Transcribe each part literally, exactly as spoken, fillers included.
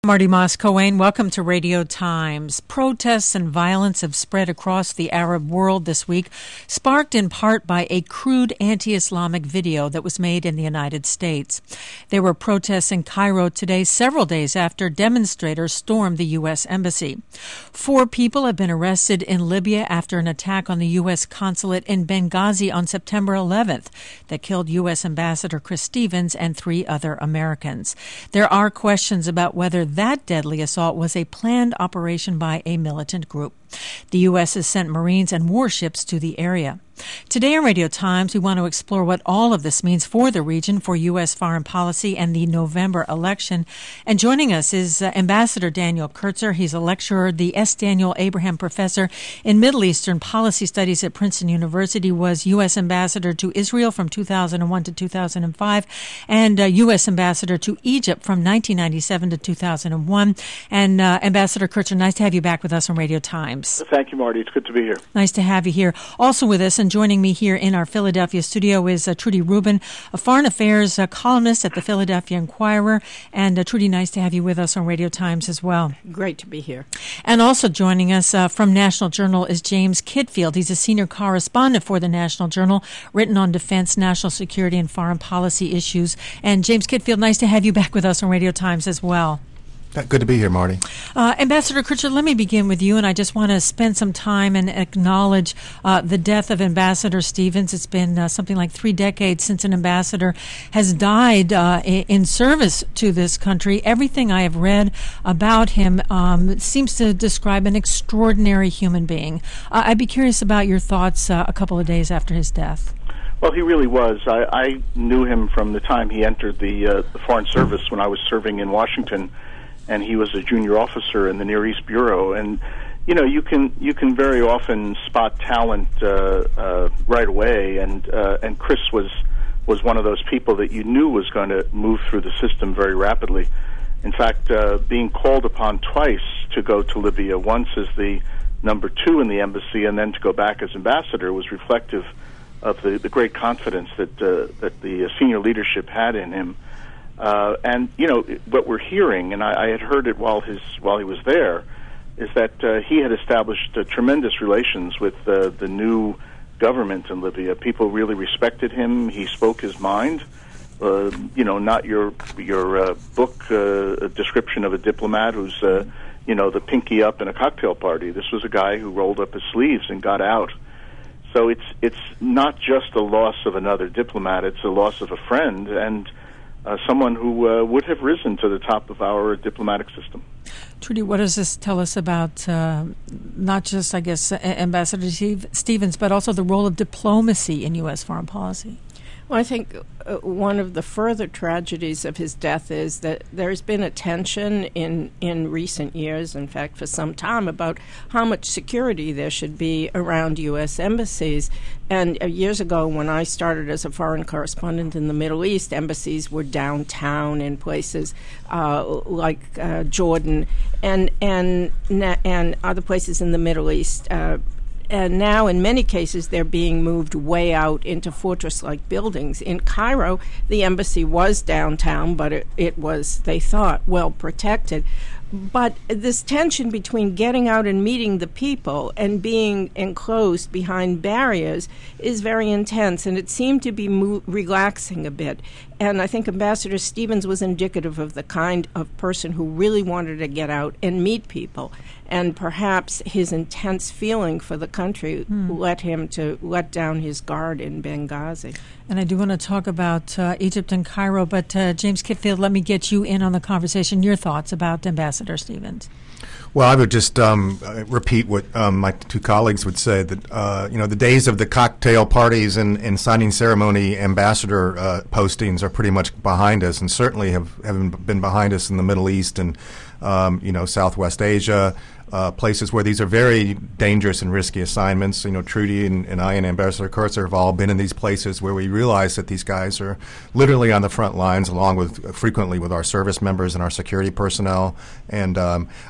Marty Moss-Coane, welcome to Radio Times. Protests and violence have spread across the Arab world this week, sparked in part by a crude anti-Islamic video that was made in the United States. There were protests in Cairo today, several days after demonstrators stormed the U S Embassy. Four people have been arrested in Libya after an attack on the U S consulate in Benghazi on September eleventh that killed U S Ambassador Chris Stevens and three other Americans. There are questions about whether that deadly assault was a planned operation by a militant group. The U S has sent Marines and warships to the area. Today on Radio Times, we want to explore what all of this means for the region, for U S foreign policy and the November election. And joining us is uh, Ambassador Daniel Kurtzer. He's a lecturer, the S. Daniel Abraham Professor in Middle Eastern Policy Studies at Princeton University, was U S Ambassador to Israel from two thousand one to two thousand five, and uh, U S Ambassador to Egypt from nineteen ninety-seven to two thousand one. And uh, Ambassador Kurtzer, nice to have you back with us on Radio Times. Thank you, Marty. It's good to be here. Nice to have you here. Also with us, and joining me here in our Philadelphia studio, is uh, Trudy Rubin, a foreign affairs uh, columnist at the Philadelphia Inquirer. And uh, Trudy, nice to have you with us on Radio Times as well. Great to be here. And also joining us uh, from National Journal is James Kitfield. He's a senior correspondent for the National Journal, written on defense, national security, and foreign policy issues. And James Kitfield, nice to have you back with us on Radio Times as well. Good to be here, Marty. Uh, Ambassador Kurtzer, let me begin with you, and I just want to spend some time and acknowledge uh, the death of Ambassador Stevens. It's been uh, something like three decades since an ambassador has died uh, in service to this country. Everything I have read about him um, seems to describe an extraordinary human being. Uh, I'd be curious about your thoughts uh, a couple of days after his death. Well, he really was. I, I knew him from the time he entered the, uh, the Foreign Service when I was serving in Washington, and he was a junior officer in the Near East Bureau. And, you know, you can you can very often spot talent uh, uh, right away, and uh, and Chris was was one of those people that you knew was going to move through the system very rapidly. In fact, uh, being called upon twice to go to Libya, once as the number two in the embassy and then to go back as ambassador, was reflective of the, the great confidence that uh, that the senior leadership had in him. Uh, and you know what we're hearing, and I, I had heard it while his while he was there, is that uh, he had established uh, tremendous relations with uh, the new government in Libya. People really respected him. He spoke his mind. Uh, you know, not your your uh, book uh, description of a diplomat who's uh, you know the pinky up in a cocktail party. This was a guy who rolled up his sleeves and got out. So it's it's not just a loss of another diplomat; it's a loss of a friend and Uh, someone who uh, would have risen to the top of our diplomatic system. Trudy, what does this tell us about uh, not just, I guess, uh, Ambassador Steve- Stevens, but also the role of diplomacy in U S foreign policy? Well, I think uh, one of the further tragedies of his death is that there's been a tension in, in recent years, in fact, for some time, about how much security there should be around U S embassies. And uh, years ago, when I started as a foreign correspondent in the Middle East, embassies were downtown in places uh, like uh, Jordan and and and other places in the Middle East. Uh, And now, in many cases, they're being moved way out into fortress-like buildings. In Cairo, the embassy was downtown, but it, it was, they thought, well protected. But this tension between getting out and meeting the people and being enclosed behind barriers is very intense, and it seemed to be mo- relaxing a bit. And I think Ambassador Stevens was indicative of the kind of person who really wanted to get out and meet people. And perhaps his intense feeling for the country hmm. led him to let down his guard in Benghazi. And I do want to talk about uh, Egypt and Cairo, but uh, James Kitfield, let me get you in on the conversation. Your thoughts about Ambassador Stevens? Well, I would just um, repeat what um, my two colleagues would say, that uh, you know the days of the cocktail parties and, and signing ceremony ambassador uh, postings are pretty much behind us, and certainly have, have been behind us in the Middle East and um, you know Southwest Asia. Uh, places where these are very dangerous and risky assignments. You know, Trudy and, and I and Ambassador Kurtzer have all been in these places where we realize that these guys are literally on the front lines, along with uh, frequently with our service members and our security personnel. And um, I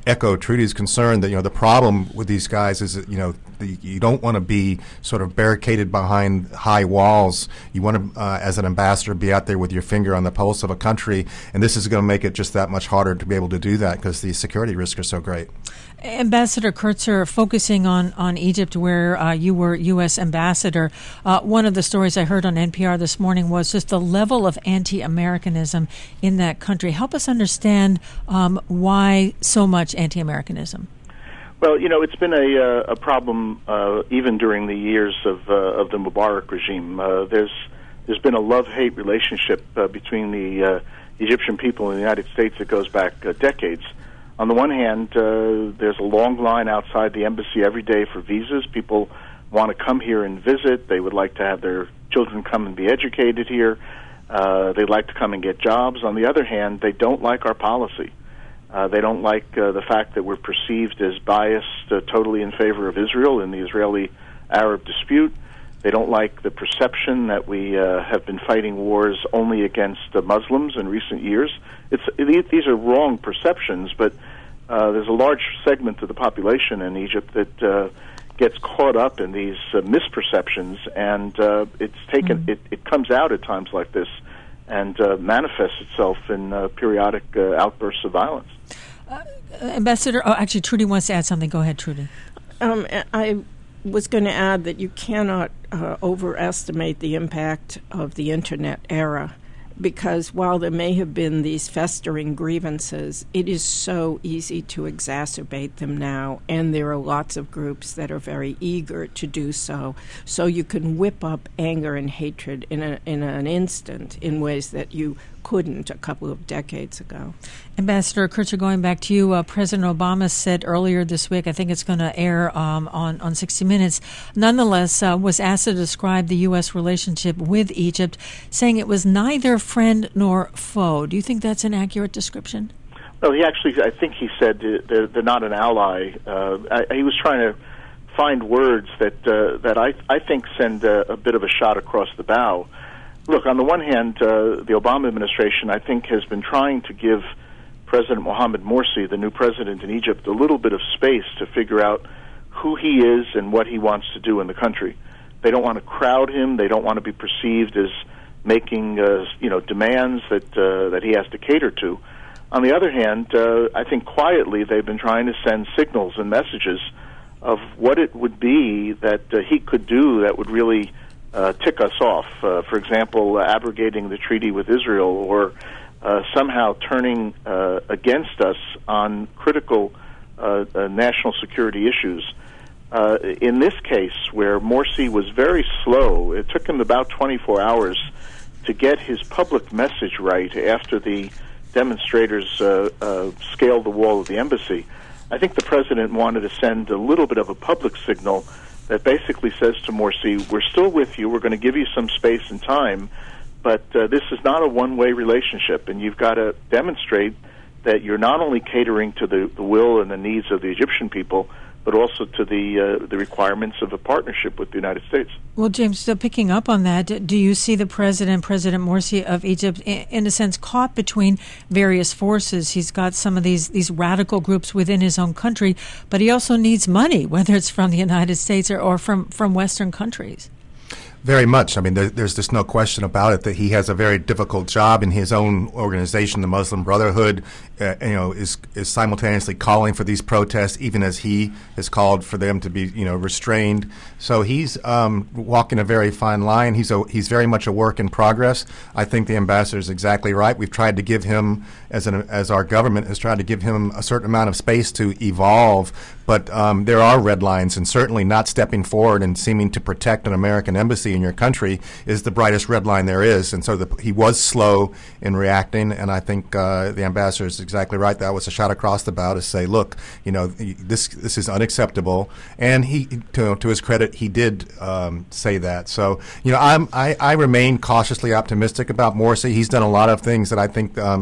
echo Trudy's concern that, you know, the problem with these guys is that, you know, the, you don't want to be sort of barricaded behind high walls. You want to, uh, as an ambassador, be out there with your finger on the pulse of a country, and this is going to make it just that much harder to be able to do that because the security risks are so great. Ambassador Kurtzer, focusing on, on Egypt, where uh, you were U S ambassador, uh, one of the stories I heard on N P R this morning was just the level of anti-Americanism in that country. Help us understand um, why so much anti-Americanism. Well, you know, it's been a, uh, a problem uh, even during the years of uh, of the Mubarak regime. Uh, there's there's been a love-hate relationship uh, between the uh, Egyptian people and the United States that goes back uh, decades. On the one hand, uh, there's a long line outside the embassy every day for visas. People want to come here and visit. They would like to have their children come and be educated here. Uh, they'd like to come and get jobs. On the other hand, they don't like our policy. Uh, they don't like uh, the fact that we're perceived as biased uh, totally in favor of Israel in the Israeli-Arab dispute. They don't like the perception that we uh, have been fighting wars only against uh, Muslims in recent years. It's, these are wrong perceptions, but uh, there's a large segment of the population in Egypt that uh, gets caught up in these uh, misperceptions, and uh, it's taken. Mm-hmm. It, it comes out at times like this, and uh, manifests itself in uh, periodic uh, outbursts of violence. Uh, Ambassador, oh, actually, Trudy wants to add something. Go ahead, Trudy. Um, I was going to add that you cannot uh, overestimate the impact of the Internet era, because while there may have been these festering grievances, it is so easy to exacerbate them now, and there are lots of groups that are very eager to do so. So you can whip up anger and hatred in a, in an instant in ways that you couldn't a couple of decades ago. Ambassador Kurtzer, going back to you, uh, President Obama said earlier this week, I think it's going to air um, on, on sixty minutes, nonetheless uh, was asked to describe the U S relationship with Egypt, saying it was neither friend nor foe. Do you think that's an accurate description? Well, he actually, I think he said they're, they're not an ally. Uh, I, he was trying to find words that uh, that I, I think send a, a bit of a shot across the bow. Look, on the one hand, uh, the Obama administration, I think, has been trying to give President Mohamed Morsi, the new president in Egypt, a little bit of space to figure out who he is and what he wants to do in the country. They don't want to crowd him. They don't want to be perceived as making, uh, you know, demands that uh, that he has to cater to. On the other hand, uh, I think quietly they've been trying to send signals and messages of what it would be that uh, he could do that would really Uh, tick us off. Uh, for example, uh, abrogating the treaty with Israel, or uh, somehow turning uh, against us on critical uh, uh, national security issues. Uh, in this case, where Morsi was very slow, it took him about twenty-four hours to get his public message right after the demonstrators uh, uh, scaled the wall of the embassy. I think the president wanted to send a little bit of a public signal that basically says to Morsi, we're still with you, we're going to give you some space and time, but uh, this is not a one-way relationship, and you've got to demonstrate that you're not only catering to the, the will and the needs of the Egyptian people, but also to the uh, the requirements of a partnership with the United States. Well, James, so picking up on that, do you see the president, President Morsi of Egypt, in, in a sense caught between various forces? He's got some of these, these radical groups within his own country, but he also needs money, whether it's from the United States or, or from, from Western countries. Very much. I mean, there, there's just no question about it that he has a very difficult job in his own organization, the Muslim Brotherhood. Uh, you know, is is simultaneously calling for these protests, even as he has called for them to be, you know, restrained. So he's um, walking a very fine line. He's a, he's very much a work in progress. I think the ambassador is exactly right. We've tried to give him, as an as our government has tried to give him a certain amount of space to evolve. But um, there are red lines, and certainly not stepping forward and seeming to protect an American embassy in your country is the brightest red line there is. And so the, he was slow in reacting, and I think uh, the ambassador is exactly right. That was a shot across the bow to say, look, you know, this this is unacceptable. And he, to, to his credit, he did um, say that. So, you know, I'm, I, I remain cautiously optimistic about Morsi. He's done a lot of things that I think um,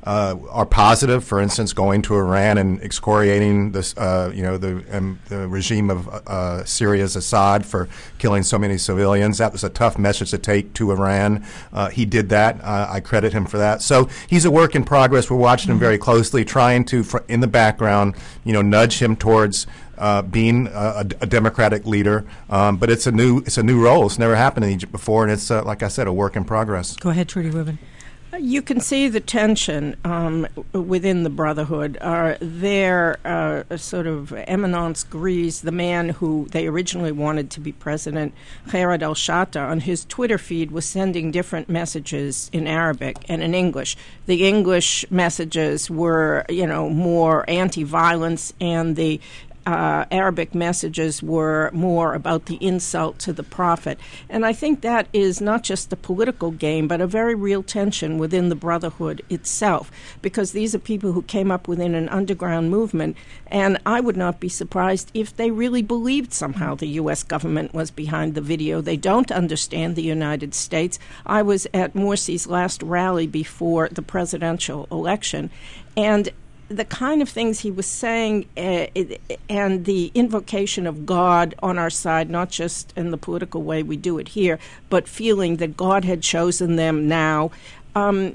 uh, are positive. For instance, going to Iran and excoriating this, uh, you know, the um, the regime of uh, Syria's Assad for killing so many civilians. That was a tough message to take to Iran. Uh, he did that. Uh, I credit him for that. So he's a work in progress. We're watching him very closely, trying to, fr- in the background, you know, nudge him towards Uh, being a, a democratic leader, um, but it's a new it's a new role. It's never happened in Egypt before, and it's uh, like I said, a work in progress. Go ahead, Trudy Rubin. You can see the tension um, within the Brotherhood. Uh, their uh, sort of eminence grise, the man who they originally wanted to be president, Khaled al-Shatta, on his Twitter feed was sending different messages in Arabic and in English. The English messages were, you know, more anti-violence, and the Uh, Arabic messages were more about the insult to the prophet. And I think that is not just a political game, but a very real tension within the Brotherhood itself, because these are people who came up within an underground movement, and I would not be surprised if they really believed somehow the U S government was behind the video. They don't understand the United States. I was at Morsi's last rally before the presidential election, and the kind of things he was saying uh, and the invocation of God on our side, not just in the political way we do it here, but feeling that God had chosen them now. Um,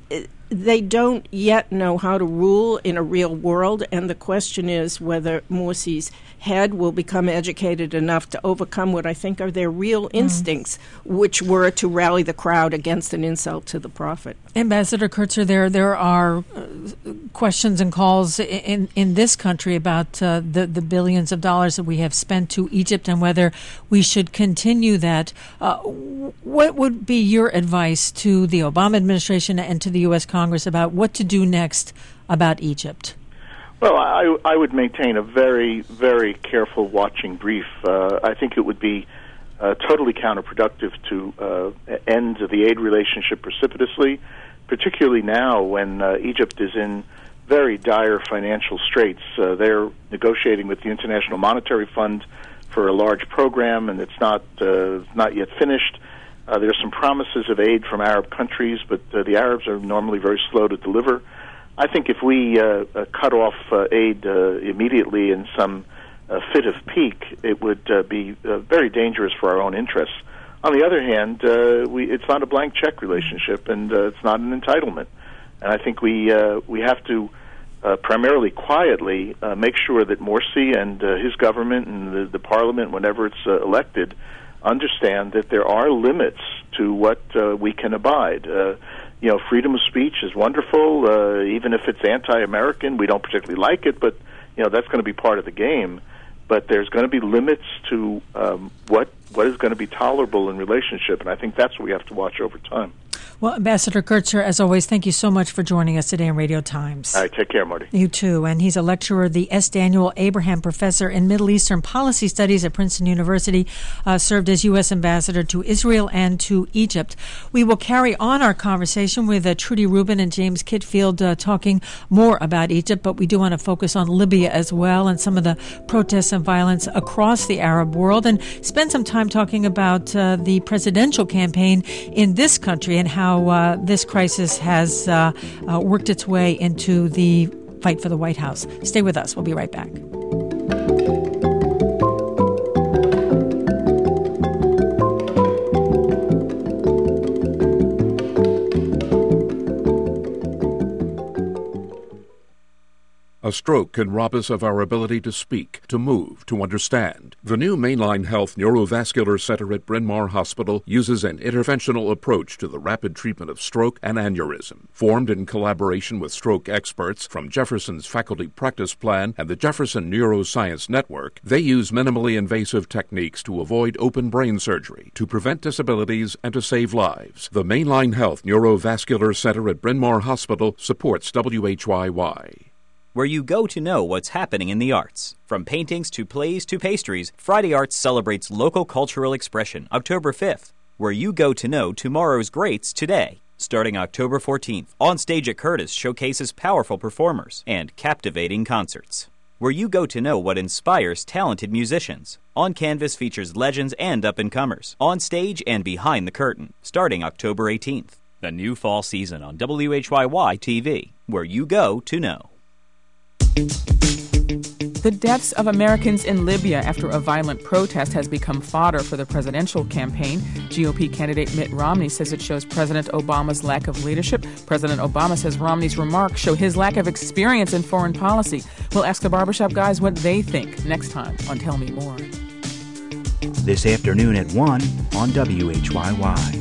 they don't yet know how to rule in a real world, and the question is whether Morsi's head will become educated enough to overcome what I think are their real mm. instincts, which were to rally the crowd against an insult to the prophet. Ambassador Kurtzer, there there are uh, questions and calls in, in this country about uh, the, the billions of dollars that we have spent to Egypt and whether we should continue that. Uh, what would be your advice to the Obama administration and to the U S Congress about what to do next about Egypt? Well, I, I would maintain a very, very careful watching brief. Uh, I think it would be uh, totally counterproductive to uh, end the aid relationship precipitously, particularly now when uh, Egypt is in very dire financial straits. Uh, they're negotiating with the International Monetary Fund for a large program, and it's not uh, not yet finished. Uh, there are some promises of aid from Arab countries, but uh, the Arabs are normally very slow to deliver. I think if we uh, uh, cut off uh, aid uh, immediately in some uh, fit of pique, it would uh, be uh, very dangerous for our own interests. On the other hand, uh, we, it's not a blank check relationship, and uh, it's not an entitlement. And I think we uh, we have to uh, primarily quietly uh, make sure that Morsi and uh, his government and the, the parliament, whenever it's uh, elected, understand that there are limits to what uh, we can abide. Uh, You know, freedom of speech is wonderful, uh, even if it's anti-American. We don't particularly like it, but, you know, that's going to be part of the game. But there's going to be limits to um, what what is going to be tolerable in relationship, and I think that's what we have to watch over time. Well, Ambassador Kurtzer, as always, thank you so much for joining us today on Radio Times. All right, take care, Marty. You too. And he's a lecturer, the S. Daniel Abraham Professor in Middle Eastern Policy Studies at Princeton University, uh, served as U S Ambassador to Israel and to Egypt. We will carry on our conversation with uh, Trudy Rubin and James Kitfield uh, talking more about Egypt, but we do want to focus on Libya as well and some of the protests and violence across the Arab world, and spend some time talking about uh, the presidential campaign in this country and how How uh, this crisis has uh, uh, worked its way into the fight for the White House. Stay with us. We'll be right back. A stroke can rob us of our ability to speak, to move, to understand. The new Mainline Health Neurovascular Center at Bryn Mawr Hospital uses an interventional approach to the rapid treatment of stroke and aneurysm. Formed in collaboration with stroke experts from Jefferson's Faculty Practice Plan and the Jefferson Neuroscience Network, they use minimally invasive techniques to avoid open brain surgery, to prevent disabilities, and to save lives. The Mainline Health Neurovascular Center at Bryn Mawr Hospital supports W H Y Y. Where you go to know what's happening in the arts. From paintings to plays to pastries, Friday Arts celebrates local cultural expression October fifth. Where you go to know tomorrow's greats today. Starting October fourteenth, On Stage at Curtis showcases powerful performers and captivating concerts. Where you go to know what inspires talented musicians. On Canvas features legends and up-and-comers, on stage and behind the curtain, starting October eighteenth. The new fall season on W H Y Y T V, where you go to know. The deaths of Americans in Libya after a violent protest has become fodder for the presidential campaign. G O P candidate Mitt Romney says it shows President Obama's lack of leadership. President Obama says Romney's remarks show his lack of experience in foreign policy. We'll ask the Barbershop Guys what they think next time on Tell Me More. This afternoon at one on W H Y Y.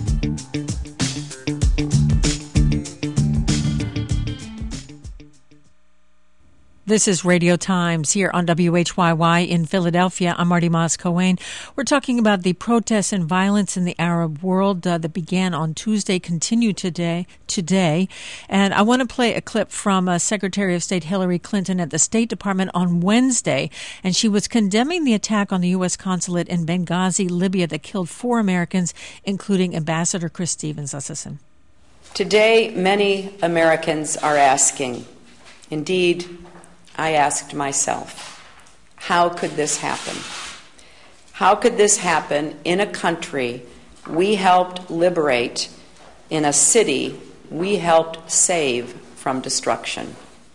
This is Radio Times here on W H Y Y in Philadelphia. I'm Marty Moss-Coane. We're talking about the protests and violence in the Arab world uh, that began on Tuesday, continue today. Today, and I want to play a clip from uh, Secretary of State Hillary Clinton at the State Department on Wednesday, and she was condemning the attack on the U S consulate in Benghazi, Libya, that killed four Americans, including Ambassador Chris Stevens. Let's listen. Today, many Americans are asking, indeed, I asked myself, how could this happen? How could this happen in a country we helped liberate, in a city we helped save from destruction?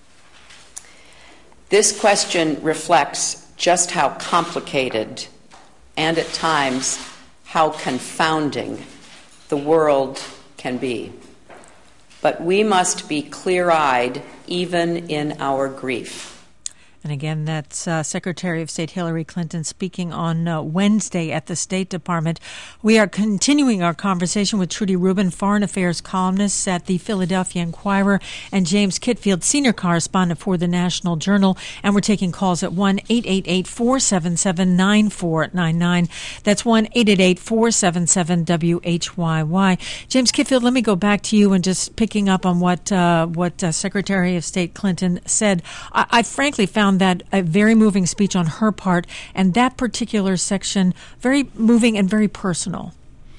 This question reflects just how complicated and at times how confounding the world can be. But we must be clear-eyed even in our grief. And again, that's uh, Secretary of State Hillary Clinton speaking on uh, Wednesday at the State Department. We are continuing our conversation with Trudy Rubin, foreign affairs columnist at the Philadelphia Inquirer, and James Kitfield, senior correspondent for the National Journal. And we're taking calls at one eight eight eight, four seven seven, nine four nine nine. That's one eight eight eight, four seven seven, W H Y Y. James Kitfield, let me go back to you and just picking up on what uh, what uh, Secretary of State Clinton said. I, I frankly found that a very moving speech on her part, and that particular section very moving and very personal.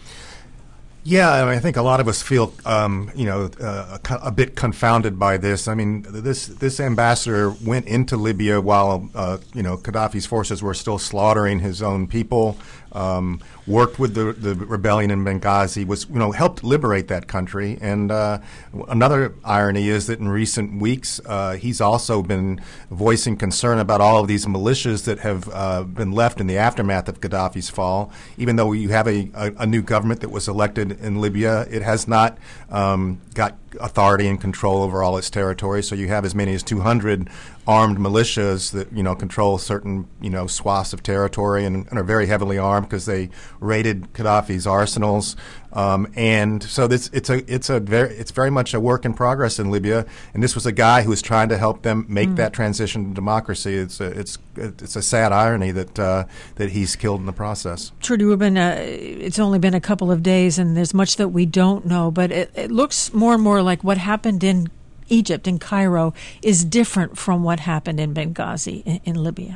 Yeah, I, mean, I think a lot of us feel, um, you know, uh, a, a bit confounded by this. I mean, this this ambassador went into Libya while, uh, you know, Gaddafi's forces were still slaughtering his own people. Um, worked with the, the rebellion in Benghazi, was you know helped liberate that country. And uh, another irony is that in recent weeks, uh, he's also been voicing concern about all of these militias that have uh, been left in the aftermath of Gaddafi's fall. Even though you have a, a, a new government that was elected in Libya, it has not um, got authority and control over all its territory. So you have as many as two hundred armed militias that you know control certain you know swaths of territory and, and are very heavily armed because they raided Gaddafi's arsenals. Um, and so this it's a it's a very it's very much a work in progress in Libya. And this was a guy who was trying to help them make mm. that transition to democracy. It's a, it's it's a sad irony that uh, that he's killed in the process. Trudy Rubin, uh, it's only been a couple of days, and there's much that we don't know. But it, it looks more and more like what happened in Egypt, in Cairo, is different from what happened in Benghazi, in, in Libya.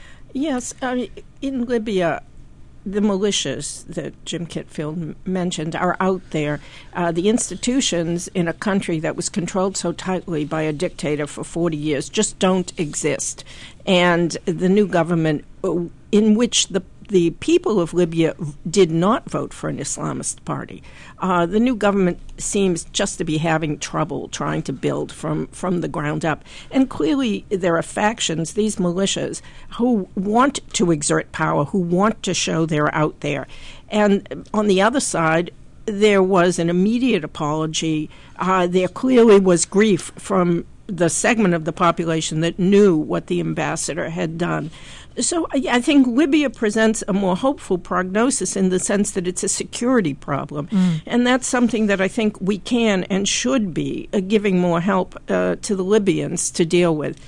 Yes, uh, in Libya, the militias that Jim Kitfield m- mentioned are out there. Uh, the institutions in a country that was controlled so tightly by a dictator for forty years just don't exist. And the new government, uh, in which the the people of Libya did not vote for an Islamist party. Uh, the new government seems just to be having trouble trying to build from, from the ground up. And clearly there are factions, these militias, who want to exert power, who want to show they're out there. And on the other side, there was an immediate apology. Uh, there clearly was grief from the segment of the population that knew what the ambassador had done. So I, I think Libya presents a more hopeful prognosis in the sense that it's a security problem. Mm. And that's something that I think we can and should be uh, giving more help uh, to the Libyans to deal with.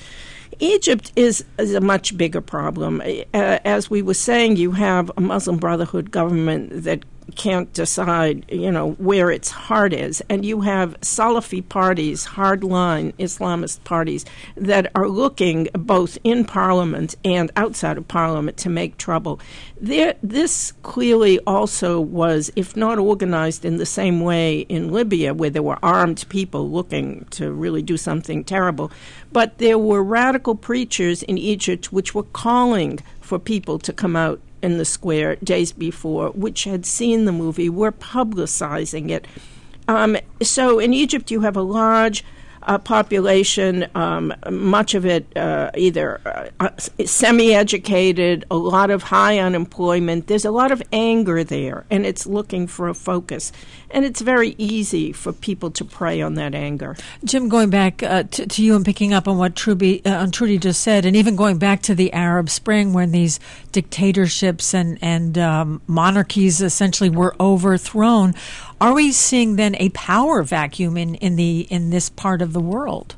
Egypt is, is a much bigger problem. Uh, as we were saying, you have a Muslim Brotherhood government that can't decide, you know, where its heart is. And you have Salafi parties, hardline Islamist parties, that are looking both in Parliament and outside of Parliament to make trouble. There, this clearly also was, if not organized in the same way in Libya, where there were armed people looking to really do something terrible, but there were radical preachers in Egypt which were calling for people to come out in the square days before, which had seen the movie, were publicizing it. Um, so in Egypt, you have a large uh, population, um, much of it uh, either uh, semi-educated, a lot of high unemployment. There's a lot of anger there, and it's looking for a focus. And it's very easy for people to prey on that anger. Jim, going back uh, to, to you and picking up on what Trudy, uh, Trudy just said, and even going back to the Arab Spring when these dictatorships and, and um, monarchies essentially were overthrown, are we seeing then a power vacuum in, in, the, in this part of the world?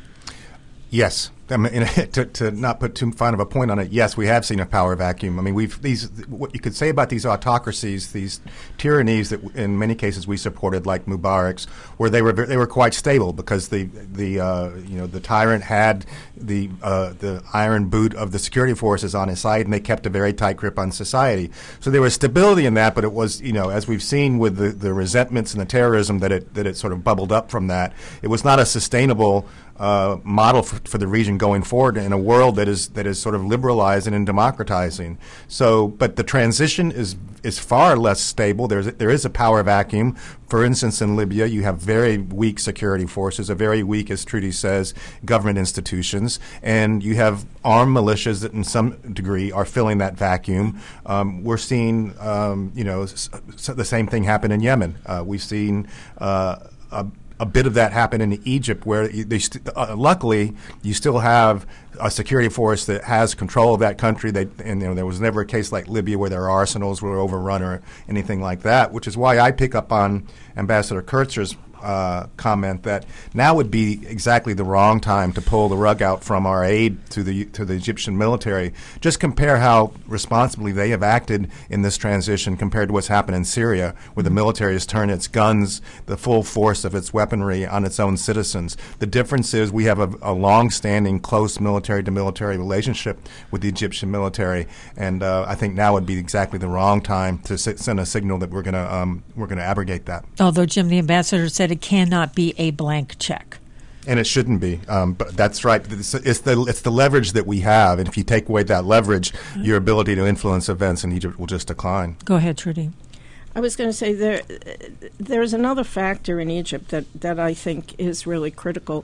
Yes. I mean, to, to not put too fine of a point on it, yes, we have seen a power vacuum. I mean, we've these what you could say about these autocracies, these tyrannies that in many cases we supported, like Mubarak's, where they were they were quite stable because the the uh, you know the tyrant had the uh, the iron boot of the security forces on his side, and they kept a very tight grip on society. So there was stability in that, but it was, you know, as we've seen with the, the resentments and the terrorism that it that it sort of bubbled up from that, it was not a sustainable Uh, model for, for the region going forward in a world that is that is sort of liberalizing and democratizing. So, but the transition is is far less stable. There's there is a power vacuum. For instance, in Libya, you have very weak security forces, a very weak, as Trudy says, government institutions, and you have armed militias that, in some degree, are filling that vacuum. Um, we're seeing, um, you know, s- s- the same thing happen in Yemen. Uh, we've seen uh, a A bit of that happened in Egypt, where they st- uh, luckily you still have a security force that has control of that country. They, and you know, there was never a case like Libya where their arsenals were overrun or anything like that, which is why I pick up on Ambassador Kurtzer's uh, comment that now would be exactly the wrong time to pull the rug out from our aid to the to the Egyptian military. Just compare how responsibly they have acted in this transition compared to what's happened in Syria, where the military has turned its guns, the full force of its weaponry, on its own citizens. The difference is we have a, a long-standing, close military-to-military relationship with the Egyptian military, and uh, I think now would be exactly the wrong time to s- send a signal that we're going to um, we're going to abrogate that. Although, Jim, the ambassador said it cannot be a blank check. And it shouldn't be. Um, but that's right. It's, it's the it's the leverage that we have, and if you take away that leverage, mm-hmm. your ability to influence events in Egypt will just decline. Go ahead, Trudy. I was going to say there there's another factor in Egypt that, that I think is really critical.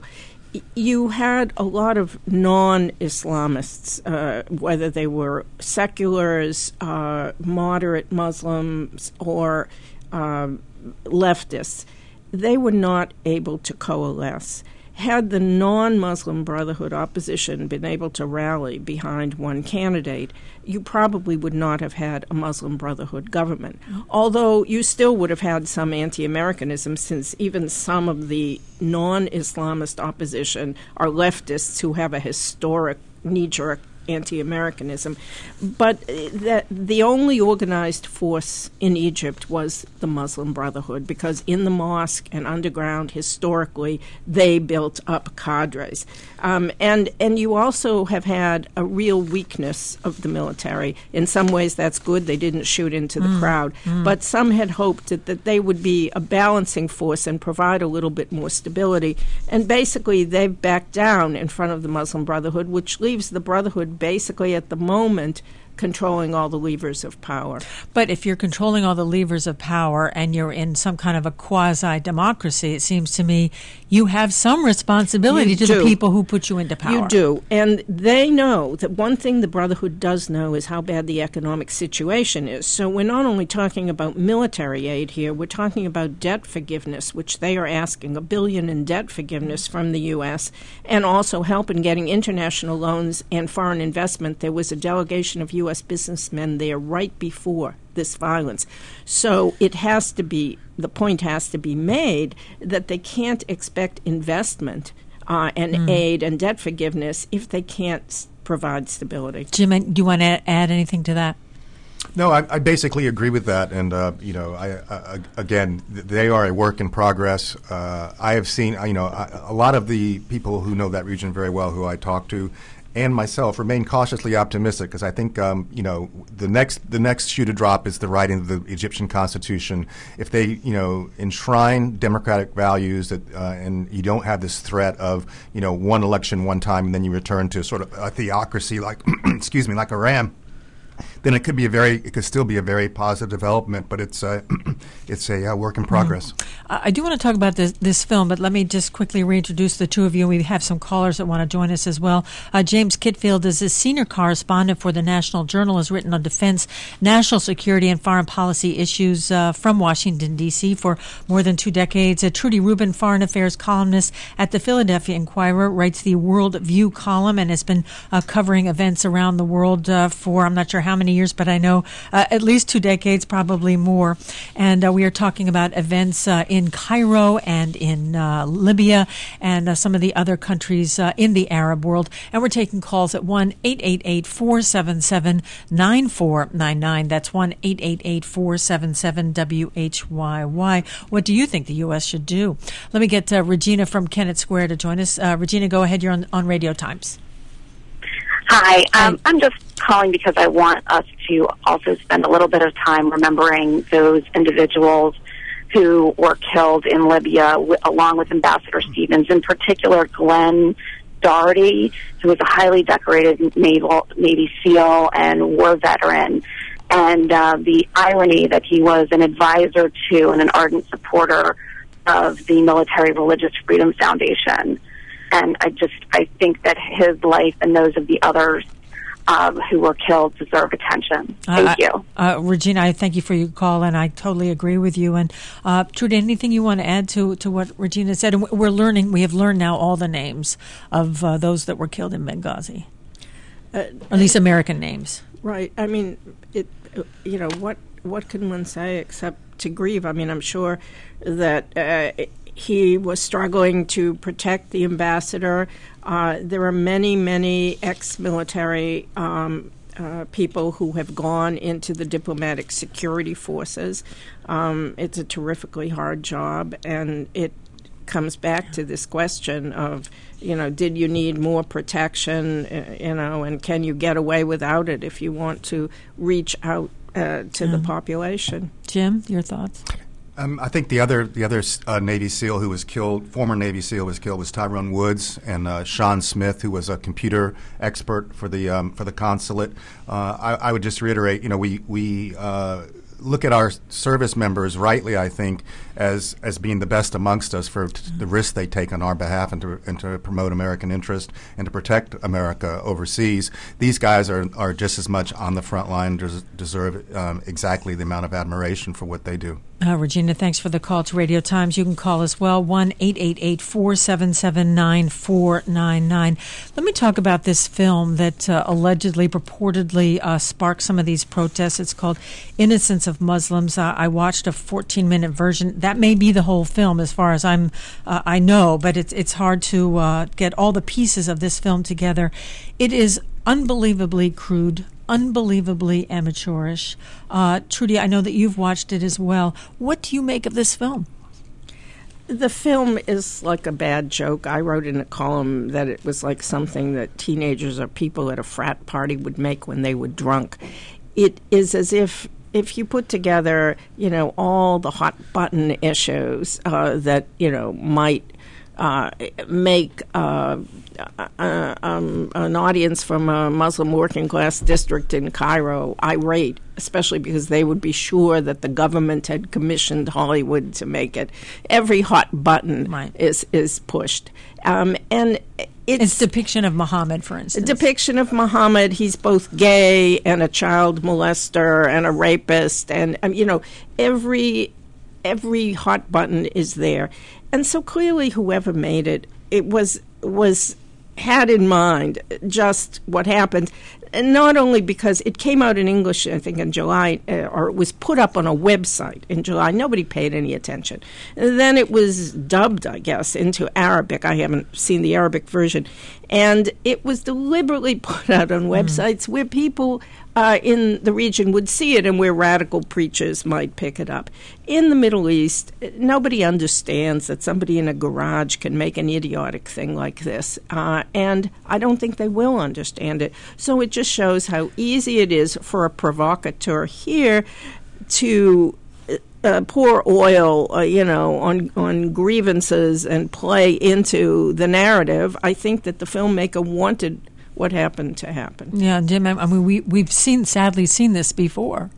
You had a lot of non-Islamists, uh, whether they were seculars, uh, moderate Muslims, or uh, leftists. They were not able to coalesce. Had the non-Muslim Brotherhood opposition been able to rally behind one candidate, you probably would not have had a Muslim Brotherhood government. Although you still would have had some anti-Americanism, since even some of the non-Islamist opposition are leftists who have a historic knee-jerk anti-Americanism. But that the only organized force in Egypt was the Muslim Brotherhood, because in the mosque and underground, historically, they built up cadres. Um, and, and you also have had a real weakness of the military. In some ways, that's good. They didn't shoot into the mm. crowd. Mm. But some had hoped that, that they would be a balancing force and provide a little bit more stability. And basically, they've backed down in front of the Muslim Brotherhood, which leaves the Brotherhood basically at the moment controlling all the levers of power. But if you're controlling all the levers of power and you're in some kind of a quasi-democracy, it seems to me you have some responsibility you to do. the people who put you into power. You do. And they know that one thing the Brotherhood does know is how bad the economic situation is. So we're not only talking about military aid here, we're talking about debt forgiveness, which they are asking a billion in debt forgiveness from the U S, and also help in getting international loans and foreign investment. There was a delegation of U S businessmen there right before this violence. So it has to be, the point has to be made that they can't expect investment uh, and mm. aid and debt forgiveness if they can't s- provide stability. Jim, do you want to add anything to that? No, I, I basically agree with that. And, uh, you know, I, I, again, they are a work in progress. Uh, I have seen, you know, I, a lot of the people who know that region very well who I talk to and myself remain cautiously optimistic, because I think um, you know the next the next shoe to drop is the writing of the Egyptian constitution. If they you know enshrine democratic values that uh, and you don't have this threat of you know one election one time and then you return to sort of a theocracy like excuse me like Iran. then it could be a very, it could still be a very positive development. But it's a, it's a uh, work in progress. Mm-hmm. Uh, I do want to talk about this this film, but let me just quickly reintroduce the two of you. We have some callers that want to join us as well. Uh, James Kitfield is a senior correspondent for the National Journal, has written on defense, national security, and foreign policy issues uh, from Washington, D C for more than two decades. Uh, Trudy Rubin, foreign affairs columnist at the Philadelphia Inquirer, writes the World View column and has been uh, covering events around the world uh, for I'm not sure how many years, but I know uh, at least two decades, probably more. And uh, we are talking about events uh, in Cairo and in uh, Libya and uh, some of the other countries uh, in the Arab world. And we're taking calls at one eight eight eight, four seven seven, nine four nine nine. That's one eight eight eight, four seven seven, W H Y Y. What do you think the U S should do? Let me get uh, Regina from Kennett Square to join us. Uh, Regina, go ahead. You're on, on Radio Times. Hi. Um, I'm just calling because I want us to also spend a little bit of time remembering those individuals who were killed in Libya, w- along with Ambassador Stevens, in particular Glenn Doherty, who was a highly decorated naval Navy SEAL and war veteran. And uh, the irony that he was an advisor to and an ardent supporter of the Military Religious Freedom Foundation. And I just, I think that his life and those of the others um, who were killed deserve attention. Thank uh, you. Uh, Regina, I thank you for your call, and I totally agree with you. And uh, Trudy, anything you want to add to, to what Regina said? And we're learning, we have learned now all the names of uh, those that were killed in Benghazi, uh, or at least American names. Right. I mean, it. You know, what, what can one say except to grieve? I mean, I'm sure that uh, he was struggling to protect the ambassador. Uh, there are many, many ex-military um, uh, people who have gone into the diplomatic security forces. Um, it's a terrifically hard job, and it comes back to this question of, you know, did you need more protection, uh, you know, and can you get away without it if you want to reach out uh, to yeah. the population? Jim, your thoughts? Um, I think the other the other uh, Navy SEAL who was killed, former Navy SEAL was killed, was Tyrone Woods, and uh, Sean Smith, who was a computer expert for the um, for the consulate. Uh, I, I would just reiterate, you know, we we. Uh, look at our service members rightly, I think, as as being the best amongst us for t- the risks they take on our behalf and to, and to promote American interest and to protect America overseas. These guys are, are just as much on the front line, des- deserve um, exactly the amount of admiration for what they do. Uh, Regina, thanks for the call to Radio Times. You can call as well, one eight eight eight, four seven seven, nine four nine nine. Let me talk about this film that uh, allegedly, purportedly uh, sparked some of these protests. It's called Innocence of Muslims. Uh, I watched a fourteen-minute version. That may be the whole film as far as I'm, uh, I know, but it's, it's hard to uh, get all the pieces of this film together. It is unbelievably crude, unbelievably amateurish. Uh, Trudy, I know that you've watched it as well. What do you make of this film? The film is like a bad joke. I wrote in a column that it was like something that teenagers or people at a frat party would make when they were drunk. It is as if if you put together, you know, all the hot button issues uh, that, you know, might uh, make uh, uh, um, an audience from a Muslim working class district in Cairo irate, especially because they would be sure that the government had commissioned Hollywood to make it. Every hot button right. is is pushed. Um, and it's, it's depiction of Muhammad, for instance. Depiction of Muhammad. He's both gay and a child molester and a rapist. And, um, you know, every every hot button is there. And so clearly whoever made it, it was was had in mind just what happened. And not only because it came out in English, I think, in July, uh, or it was put up on a website in July. Nobody paid any attention. And then it was dubbed, I guess, into Arabic. I haven't seen the Arabic version. And it was deliberately put out on websites mm. where people uh, in the region would see it and where radical preachers might pick it up. In the Middle East, nobody understands that somebody in a garage can make an idiotic thing like this. Uh, and I don't think they will understand it. So it just shows how easy it is for a provocateur here to uh, pour oil, uh, you know, on on grievances and play into the narrative. I think that the filmmaker wanted what happened to happen. Yeah, Jim, I mean, we, we've seen, sadly seen this before.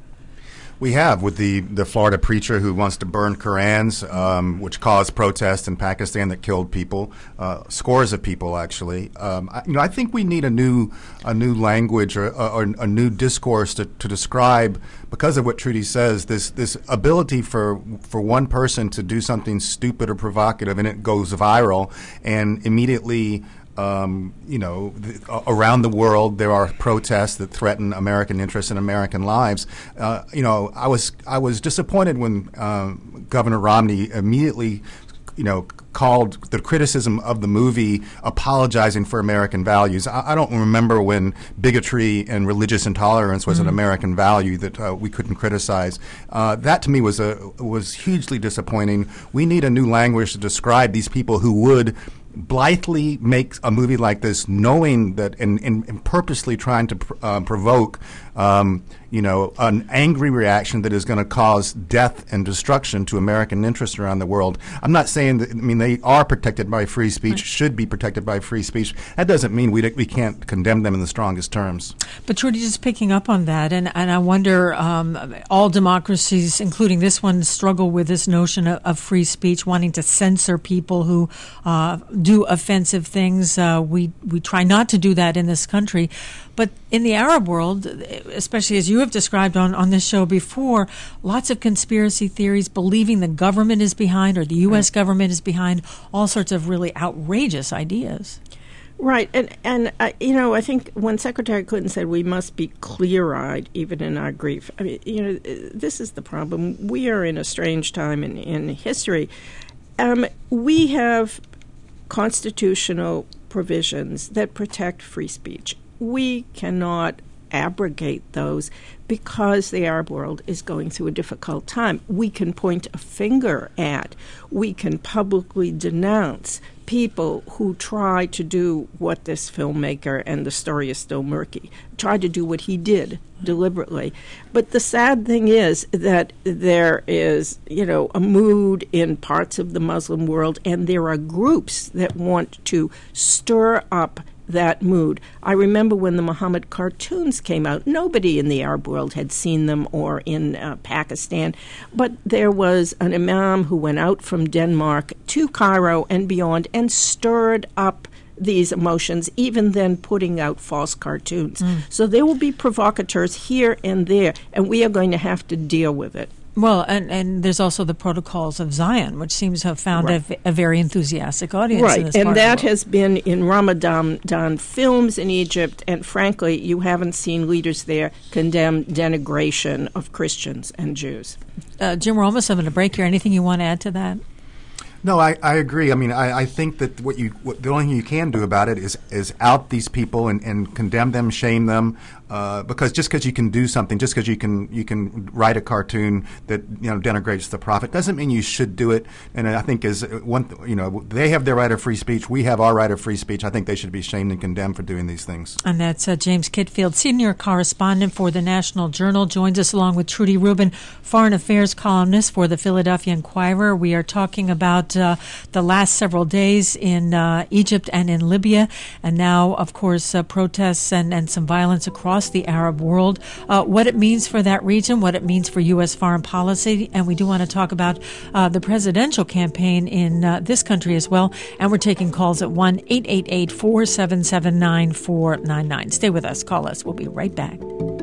We have, with the, the Florida preacher who wants to burn Korans, um, which caused protests in Pakistan that killed people, uh, scores of people actually. Um, I, you know, I think we need a new a new language or, or a new discourse to, to describe, because of what Trudy says, this this ability for for one person to do something stupid or provocative and it goes viral, and immediately. Um, you know, th- around the world, there are protests that threaten American interests and American lives. Uh, you know, I was I was disappointed when um, Governor Romney immediately, you know, called the criticism of the movie apologizing for American values. I, I don't remember when bigotry and religious intolerance was mm-hmm. an American value that uh, we couldn't criticize. Uh, that to me was a was hugely disappointing. We need a new language to describe these people who would blithely make a movie like this, knowing that and, and, and purposely trying to pr- uh, provoke, um, you know, an angry reaction that is going to cause death and destruction to American interests around the world. I'm not saying that. I mean, they are protected by free speech, right. should be protected by free speech. That doesn't mean we we can't condemn them in the strongest terms. But Trudy, just picking up on that, and, and I wonder, um, all democracies, including this one, struggle with this notion of, of free speech, wanting to censor people who uh, do offensive things. Uh, we we try not to do that in this country. But in the Arab world, especially as you have described on, on this show before, lots of conspiracy theories, believing the government is behind or the U S Right. government is behind, all sorts of really outrageous ideas. Right. And, and uh, you know, I think when Secretary Clinton said we must be clear-eyed even in our grief, I mean, you know, this is the problem. We are in a strange time in, in history. Um, we have constitutional provisions that protect free speech. We cannot abrogate those because the Arab world is going through a difficult time. We can point a finger at, we can publicly denounce people who try to do what this filmmaker, and the story is still murky, tried to do what he did deliberately. But the sad thing is that there is, you know, a mood in parts of the Muslim world, and there are groups that want to stir up that mood. I remember when the Muhammad cartoons came out, nobody in the Arab world had seen them, or in uh, Pakistan, but there was an imam who went out from Denmark to Cairo and beyond and stirred up these emotions, even then putting out false cartoons. Mm. So there will be provocateurs here and there, and we are going to have to deal with it. Well, and, and there's also the Protocols of Zion, which seems to have found right. a, a very enthusiastic audience. Right, in this and part that of the world. has been in Ramadan done films in Egypt, and frankly, you haven't seen leaders there condemn denigration of Christians and Jews. Uh, Jim, we're almost having a break here. Anything you want to add to that? No, I, I agree. I mean, I, I think that what you what, the only thing you can do about it is is out these people and, and condemn them, shame them, uh, because just because you can do something, just because you can you can write a cartoon that you know denigrates the prophet, doesn't mean you should do it. And I think is one you know they have their right of free speech, we have our right of free speech. I think they should be shamed and condemned for doing these things. And that's uh, James Kitfield, senior correspondent for the National Journal, joins us along with Trudy Rubin, foreign affairs columnist for the Philadelphia Inquirer. We are talking about Uh, the last several days in uh, Egypt and in Libya, and now, of course, uh, protests and, and some violence across the Arab world, uh, what it means for that region, what it means for U S foreign policy, and we do want to talk about uh, the presidential campaign in uh, this country as well, and we're taking calls at one eight eight eight, four seven seven, nine four nine nine. Stay with us. Call us. We'll be right back.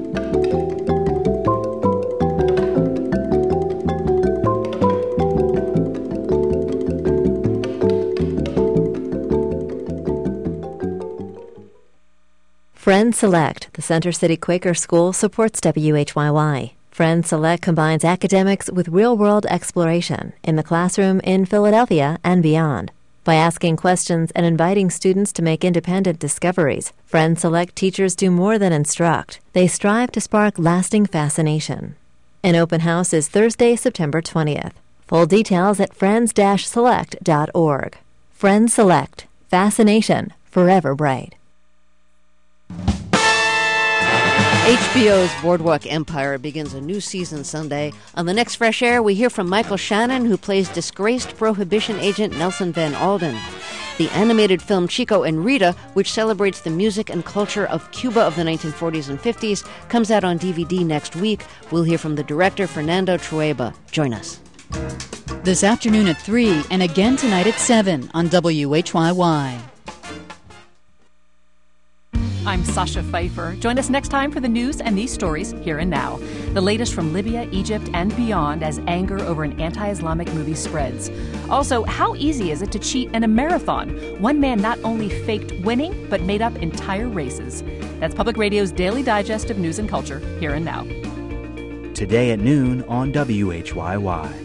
Friends Select, the Center City Quaker School, supports W H Y Y. Friends Select combines academics with real-world exploration in the classroom in Philadelphia and beyond. By asking questions and inviting students to make independent discoveries, Friends Select teachers do more than instruct. They strive to spark lasting fascination. An open house is Thursday, September twentieth. Full details at friends dash select dot org. Friends Select. Fascination forever bright. H B O's Boardwalk Empire begins a new season Sunday. On the next Fresh Air, we hear from Michael Shannon, who plays disgraced Prohibition agent Nelson Van Alden. The animated film Chico and Rita, which celebrates the music and culture of Cuba of the nineteen forties and fifties, comes out on D V D next week. We'll hear from the director, Fernando Trueba. Join us. This afternoon at three and again tonight at seven on W H Y Y. I'm Sasha Pfeiffer. Join us next time for the news and these stories here and now. The latest from Libya, Egypt, and beyond as anger over an anti-Islamic movie spreads. Also, how easy is it to cheat in a marathon? One man not only faked winning, but made up entire races. That's Public Radio's daily digest of news and culture here and now. Today at noon on W H Y Y.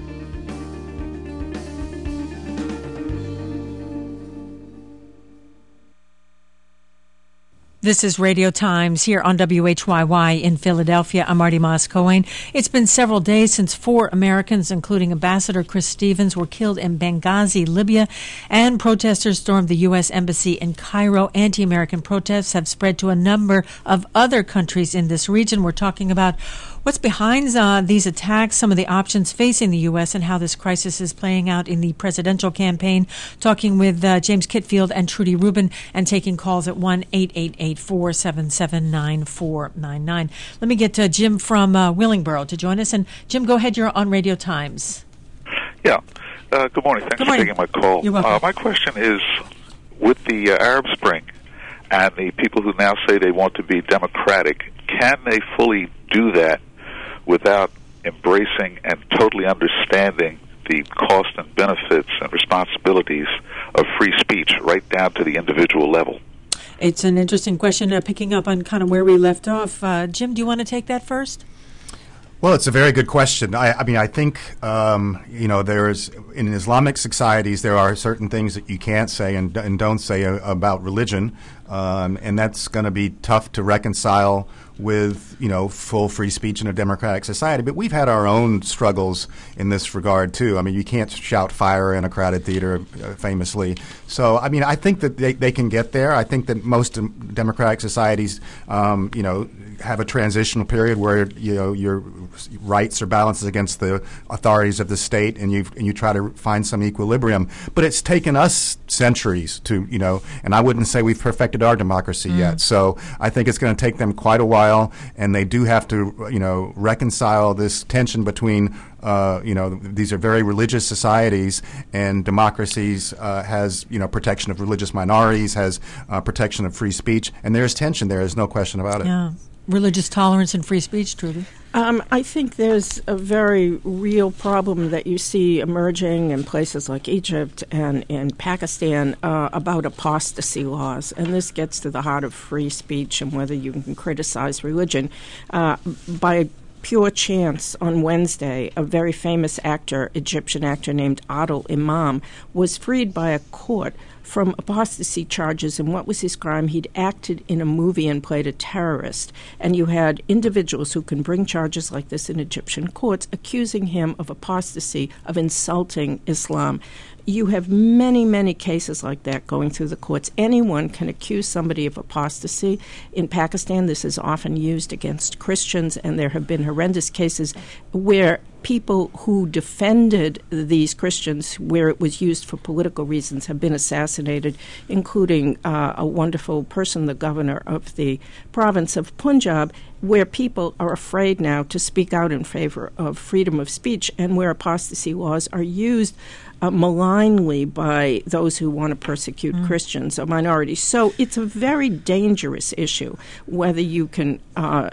This is Radio Times here on W H Y Y in Philadelphia. I'm Marty Moss-Cohen. It's been several days since four Americans, including Ambassador Chris Stevens, were killed in Benghazi, Libya, and protesters stormed the U S Embassy in Cairo. Anti-American protests have spread to a number of other countries in this region. We're talking about what's behind uh, these attacks, some of the options facing the U S, and how this crisis is playing out in the presidential campaign. Talking with uh, James Kitfield and Trudy Rubin and taking calls at one eight eight eight, four seven seven, nine four nine nine. Let me get to Jim from uh, Willingboro to join us. And Jim, go ahead. You're on Radio Times. Yeah. Uh, good morning. Thanks good morning. for taking my call. You're welcome. Uh, my question is, with the uh, Arab Spring and the people who now say they want to be democratic, can they fully do that without embracing and totally understanding the cost and benefits and responsibilities of free speech right down to the individual level? It's an interesting question, uh, picking up on kind of where we left off. Uh, Jim, do you want to take that first? Well, it's a very good question. I, I mean, I think, um, you know, there's, in Islamic societies, there are certain things that you can't say and, and don't say uh, about religion, um, and that's going to be tough to reconcile with, you know, full free speech in a democratic society. But we've had our own struggles in this regard, too. I mean, you can't shout fire in a crowded theater, uh, famously. So, I mean, I think that they, they can get there. I think that most democratic societies, um, you know, have a transitional period where, you know, your rights are balanced against the authorities of the state, and you and you try to find some equilibrium. But it's taken us centuries to, you know, and I wouldn't say we've perfected our democracy mm. yet. So I think it's going to take them quite a while, and they do have to, you know, reconcile this tension between, uh, you know, these are very religious societies, and democracies uh, has, you know, protection of religious minorities, has uh, protection of free speech, and there's tension there. There's no question about it. Yeah. Religious tolerance and free speech, Trudy? Um, I think there's a very real problem that you see emerging in places like Egypt and in Pakistan uh, about apostasy laws. And this gets to the heart of free speech and whether you can criticize religion. Uh, by pure chance, on Wednesday, a very famous actor, Egyptian actor named Adil Imam, was freed by a court from apostasy charges. And what was his crime? He'd acted in a movie and played a terrorist. And you had individuals who can bring charges like this in Egyptian courts accusing him of apostasy, of insulting Islam. You have many, many cases like that going through the courts. Anyone can accuse somebody of apostasy. In Pakistan, this is often used against Christians, and there have been horrendous cases where people who defended these Christians, where it was used for political reasons, have been assassinated, including uh, a wonderful person, the governor of the province of Punjab, where people are afraid now to speak out in favor of freedom of speech, and where apostasy laws are used uh, malignly by those who want to persecute mm. Christians or minorities. So it's a very dangerous issue whether you can uh,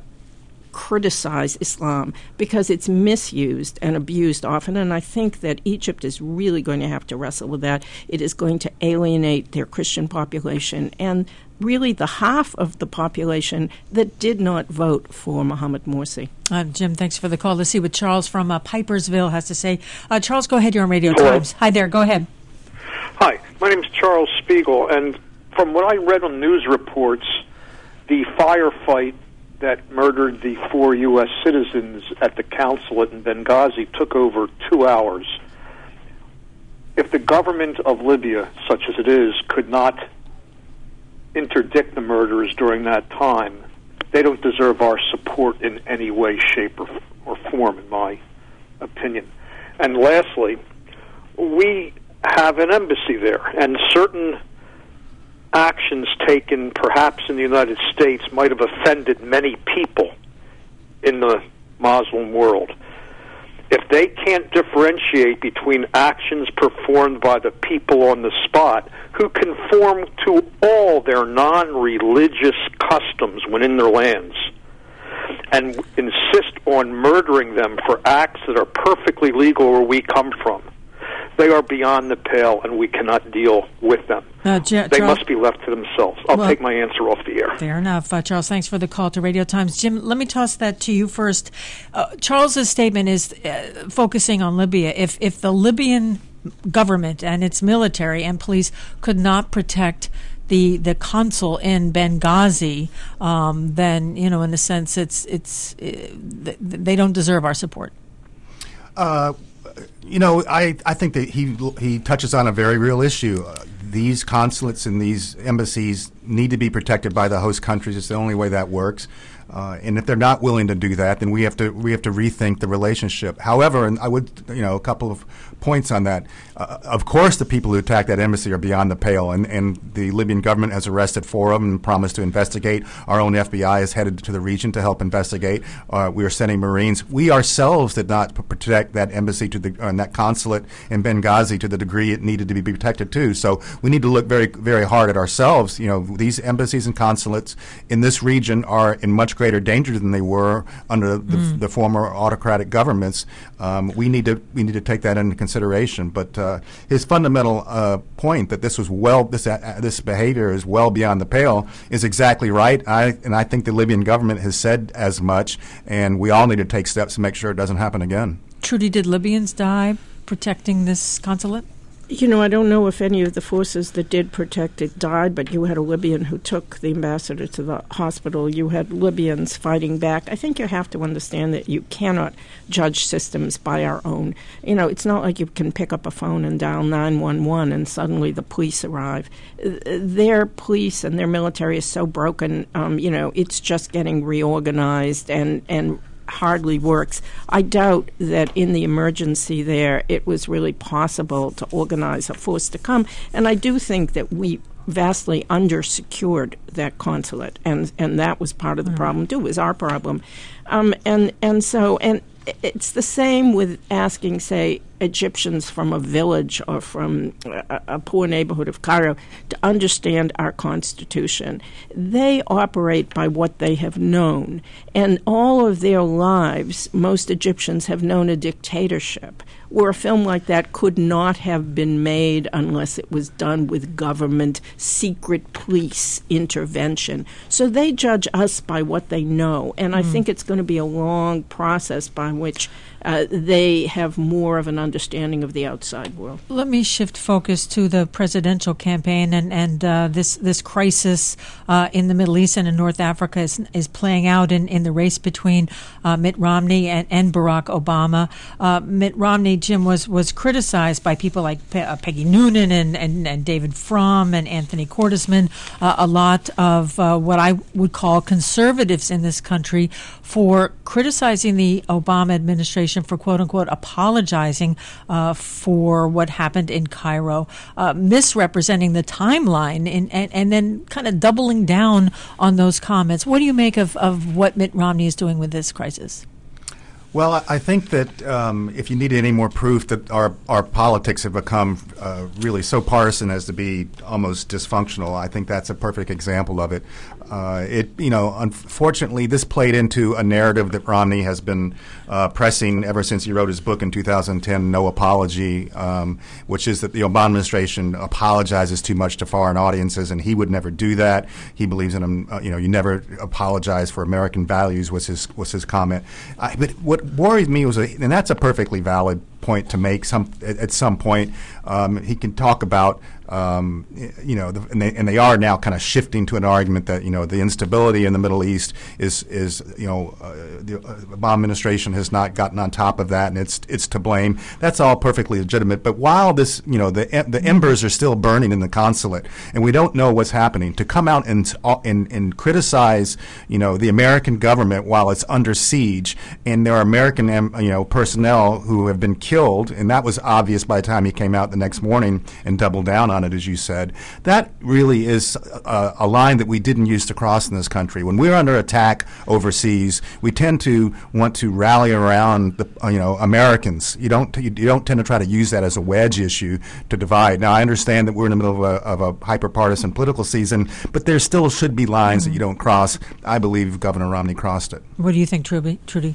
criticize Islam, because it's misused and abused often. And I think that Egypt is really going to have to wrestle with that. It is going to alienate their Christian population and really the half of the population that did not vote for Mohamed Morsi. Uh, Jim, thanks for the call. Let's see what Charles from uh, Pipersville has to say. Uh, Charles, go ahead. You're on Radio Hello. Times. Hi there. Go ahead. Hi. My name is Charles Spiegel, and from what I read on news reports, the firefight that murdered the four U S citizens at the consulate in Benghazi took over two hours. If the government of Libya, such as it is, could not interdict the murders during that time, they don't deserve our support in any way, shape, or, or form, in my opinion. And lastly, we have an embassy there, and certain actions taken perhaps in the United States might have offended many people in the Muslim world. If they can't differentiate between actions performed by the people on the spot who conform to all their non-religious customs when in their lands and insist on murdering them for acts that are perfectly legal where we come from, they are beyond the pale, and we cannot deal with them. Uh, J- they Charles, must be left to themselves. I'll well, take my answer off the air. Fair enough. Uh, Charles, thanks for the call to Radio Times. Jim, let me toss that to you first. Uh, Charles's statement is uh, focusing on Libya. If, if the Libyan government and its military and police could not protect the the consul in Benghazi, um, then, you know, in a sense, it's, it's, uh, they don't deserve our support. Uh You know, I, I think that he he touches on a very real issue. Uh, these consulates and these embassies need to be protected by the host countries. It's the only way that works. Uh, and if they're not willing to do that, then we have to we have to rethink the relationship. However, and I would, you know, a couple of points on that. Uh, of course, the people who attacked that embassy are beyond the pale, and, and the Libyan government has arrested four of them and promised to investigate. Our own F B I is headed to the region to help investigate. Uh, we are sending Marines. We ourselves did not p- protect that embassy to the uh, that consulate in Benghazi to the degree it needed to be protected too. So we need to look very very hard at ourselves. You know, these embassies and consulates in this region are in much greater danger than they were under the, mm. the former autocratic governments. Um, we need to we need to take that into consideration. But uh, his fundamental uh, point that this was well this uh, this behavior is well beyond the pale is exactly right. I and I think the Libyan government has said as much, and we all need to take steps to make sure it doesn't happen again. Trudy, did Libyans die protecting this consulate? You know, I don't know if any of the forces that did protect it died, but you had a Libyan who took the ambassador to the hospital. You had Libyans fighting back. I think you have to understand that you cannot judge systems by our own. You know, it's not like you can pick up a phone and dial nine one one and suddenly the police arrive. Their police and their military is so broken, um, you know, it's just getting reorganized and, and hardly works. I doubt that in the emergency there it was really possible to organize a force to come. And I do think that we vastly under-secured that consulate, and, and that was part of the mm. problem too, was our problem. Um, and, and so, and it's the same with asking, say, Egyptians from a village or from a, a poor neighborhood of Cairo to understand our Constitution. They operate by what they have known. And all of their lives, most Egyptians have known a dictatorship, where a film like that could not have been made unless it was done with government secret police intervention. So they judge us by what they know. And I mm. think it's going to be a long process by which uh, they have more of an understanding of the outside world. Let me shift focus to the presidential campaign, and, and uh, this this crisis uh, in the Middle East and in North Africa is, is playing out in, in the race between uh, Mitt Romney and, and Barack Obama. Uh, Mitt Romney, Jim, was, was criticized by people like Pe- uh, Peggy Noonan and, and, and David Frum and Anthony Cordesman, uh, a lot of uh, what I would call conservatives in this country, for criticizing the Obama administration for, quote-unquote, apologizing uh, for what happened in Cairo, uh, misrepresenting the timeline, and, and, and then kind of doubling down on those comments. What do you make of, of what Mitt Romney is doing with this crisis? Well, I think that um, if you need any more proof that our our politics have become uh, really so partisan as to be almost dysfunctional, I think that's a perfect example of it. Uh, it, you know, unfortunately, this played into a narrative that Romney has been uh, pressing ever since he wrote his book in two thousand ten, No Apology, um, which is that the Obama administration apologizes too much to foreign audiences, and he would never do that. He believes in them. Uh, you know, you never apologize for American values, was his was his comment. I, but what worries me was, a, and that's a perfectly valid point to make. Some at, at some point, um, he can talk about. Um, you know, the, and, they, and they are now kind of shifting to an argument that, you know, the instability in the Middle East is, is you know, uh, the Obama administration has not gotten on top of that, and it's it's to blame. That's all perfectly legitimate. But while this, you know, the the embers are still burning in the consulate, and we don't know what's happening, to come out and and, and criticize, you know, the American government while it's under siege, and there are American, you know, personnel who have been killed, and that was obvious by the time he came out the next morning and doubled down on it, as you said. That really is a, a line that we didn't used to cross in this country. When we're under attack overseas, we tend to want to rally around the uh, you know Americans. You don't you, you don't tend to try to use that as a wedge issue to divide. Now I understand that we're in the middle of a, of a hyper-partisan political season, but there still should be lines mm-hmm. that you don't cross. I believe Governor Romney crossed it. What do you think, Trudy? Trudy?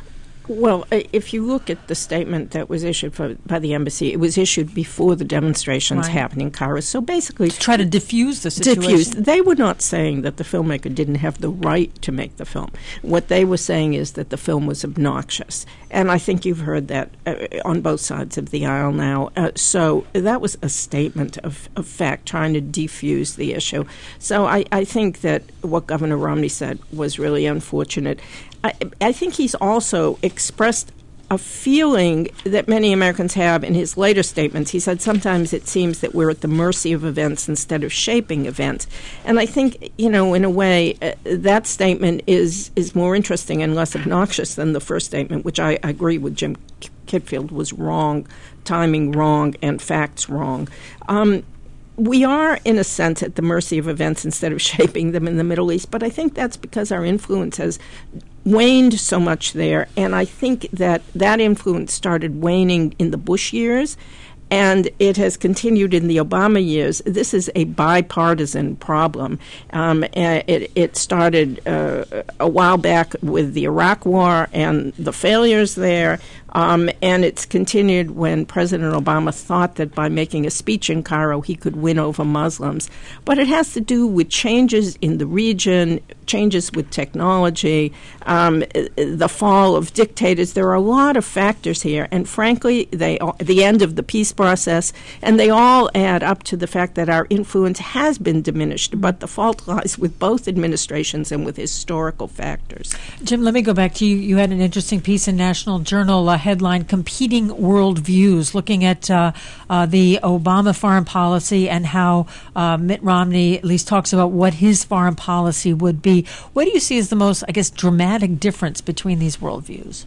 Well, if you look at the statement that was issued for, by the embassy, it was issued before the demonstrations right. happened in Cairo. So basically, to try to diffuse the situation. Diffuse. They were not saying that the filmmaker didn't have the right to make the film. What they were saying is that the film was obnoxious, and I think you've heard that uh, on both sides of the aisle now. Uh, so that was a statement of, of fact, trying to defuse the issue. So I, I think that what Governor Romney said was really unfortunate. I, I think he's also expressed a feeling that many Americans have in his later statements. He said sometimes it seems that we're at the mercy of events instead of shaping events. And I think, you know, in a way, uh, that statement is, is more interesting and less obnoxious than the first statement, which I, I agree with Jim Kitfield was wrong, timing wrong, and facts wrong. Um, We are, in a sense, at the mercy of events instead of shaping them in the Middle East, but I think that's because our influence has waned so much there, and I think that that influence started waning in the Bush years, and it has continued in the Obama years. This is a bipartisan problem. Um, it, it started uh, a while back with the Iraq War and the failures there, um, and it's continued when President Obama thought that by making a speech in Cairo he could win over Muslims. But it has to do with changes in the region, changes with technology, um, the fall of dictators. There are a lot of factors here, and frankly, they are, the end of the peace process, and they all add up to the fact that our influence has been diminished, but the fault lies with both administrations and with historical factors. Jim, let me go back to you. You had an interesting piece in National Journal, a headline, Competing Worldviews, looking at uh, uh, the Obama foreign policy and how uh, Mitt Romney at least talks about what his foreign policy would be. What do you see as the most, I guess, dramatic difference between these worldviews?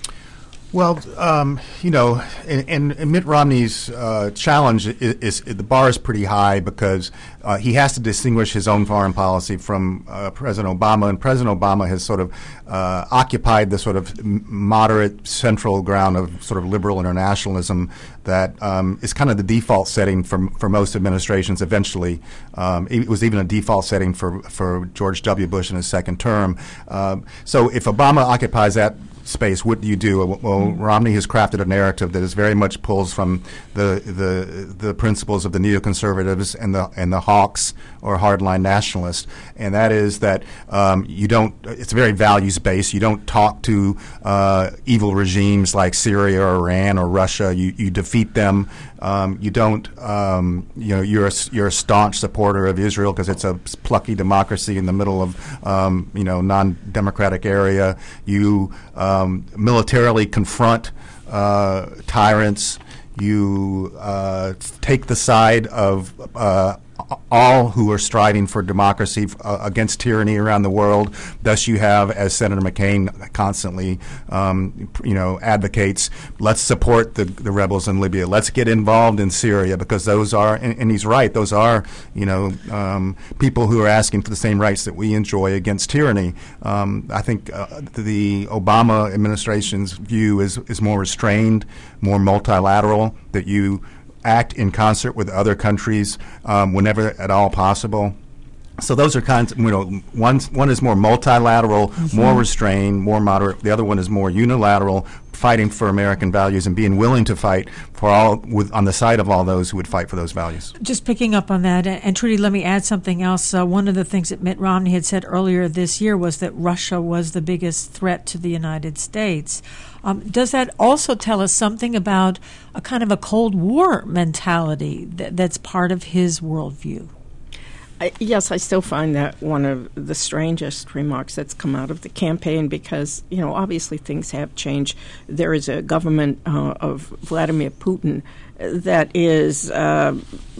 Well, um, you know, and, and Mitt Romney's uh, challenge is, is the bar is pretty high because uh, he has to distinguish his own foreign policy from uh, President Obama, and President Obama has sort of uh, occupied the sort of moderate central ground of sort of liberal internationalism that um, is kind of the default setting for for most administrations. Eventually, um, it was even a default setting for for George W. Bush in his second term. Uh, so if Obama occupies that space, what do you do? Well, mm-hmm. Romney has crafted a narrative that is very much pulls from the the the principles of the neoconservatives and the and the hawks or hardline nationalists, and that is that um, you don't. It's very values based. You don't talk to uh, evil regimes like Syria or Iran or Russia. You you defeat them. Um, you don't. Um, you know, you're a, you're a staunch supporter of Israel because it's a plucky democracy in the middle of um, you know non-democratic area. You um, militarily confront uh, tyrants. You uh, take the side of uh, all who are striving for democracy uh, against tyranny around the world. Thus, you have, as Senator McCain constantly, um, you know, advocates, let's support the, the rebels in Libya. Let's get involved in Syria because those are, and, and he's right, those are, you know, um, people who are asking for the same rights that we enjoy against tyranny. Um, I think uh, the Obama administration's view is is more restrained, more multilateral, that you act in concert with other countries um, whenever at all possible. So those are kinds, you know, one, one is more multilateral, mm-hmm. more restrained, more moderate. The other one is more unilateral, fighting for American values and being willing to fight for all, with, on the side of all those who would fight for those values. Just picking up on that, and, and Trudy, let me add something else. Uh, one of the things that Mitt Romney had said earlier this year was that Russia was the biggest threat to the United States. Um, does that also tell us something about a kind of a Cold War mentality that, that's part of his worldview? I, yes, I still find that one of the strangest remarks that's come out of the campaign because, you know, obviously things have changed. There is a government uh, of Vladimir Putin that is, uh,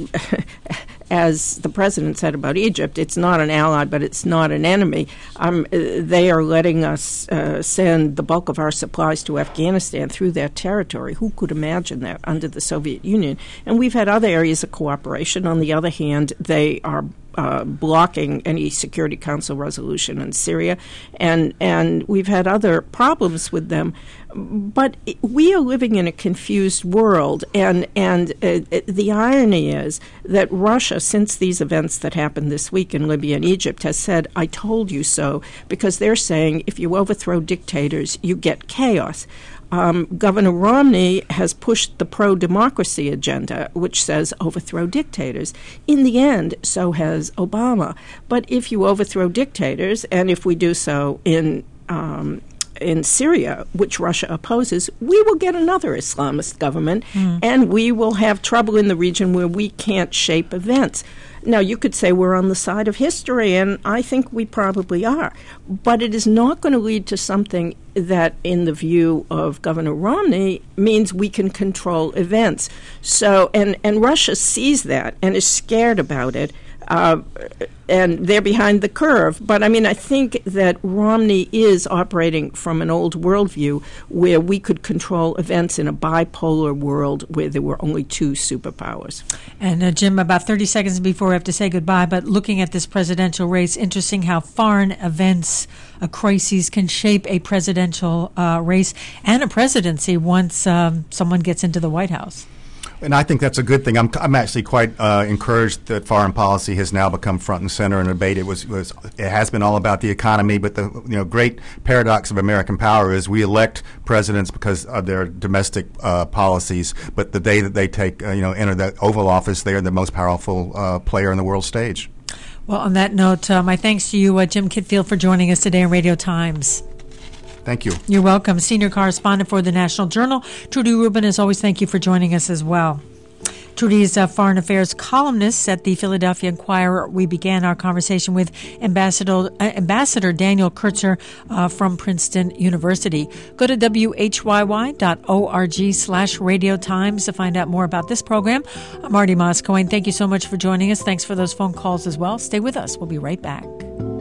as the president said about Egypt, it's not an ally, but it's not an enemy. Um, they are letting us uh, send the bulk of our supplies to Afghanistan through their territory. Who could imagine that under the Soviet Union? And we've had other areas of cooperation. On the other hand, they are Uh, blocking any Security Council resolution in Syria, and and we've had other problems with them. But we are living in a confused world, and and uh, the irony is that Russia, since these events that happened this week in Libya and Egypt, has said, "I told you so," because they're saying if you overthrow dictators, you get chaos. Um, Governor Romney has pushed the pro-democracy agenda, which says overthrow dictators. In the end, so has Obama. But if you overthrow dictators, and if we do so in um, in Syria, which Russia opposes, we will get another Islamist government, mm. and we will have trouble in the region where we can't shape events. Now, you could say we're on the side of history, and I think we probably are. But it is not going to lead to something that, in the view of Governor Romney, means we can control events. So, and, and Russia sees that and is scared about it. Uh, and they're behind the curve. But, I mean, I think that Romney is operating from an old worldview where we could control events in a bipolar world where there were only two superpowers. And, uh, Jim, about thirty seconds before we have to say goodbye, but looking at this presidential race, interesting how foreign events, uh, crises can shape a presidential uh, race and a presidency once um, someone gets into the White House. And I think that's a good thing. I'm, I'm actually quite uh, encouraged that foreign policy has now become front and center in debate. It was, was it has been all about the economy, but the you know great paradox of American power is we elect presidents because of their domestic uh, policies, but the day that they take uh, you know enter the Oval Office, they are the most powerful uh, player on the world stage. Well, on that note, uh, my thanks to you, uh, Jim Kitfield, for joining us today on Radio Times. Thank you. You're welcome. Senior correspondent for the National Journal, Trudy Rubin, as always, thank you for joining us as well. Trudy is a foreign affairs columnist at the Philadelphia Inquirer. We began our conversation with Ambassador, uh, Ambassador Daniel Kurtzer uh, from Princeton University. Go to W H Y Y dot org slash Radio Times to find out more about this program. I'm Marty Moscow. Thank you so much for joining us. Thanks for those phone calls as well. Stay with us. We'll be right back.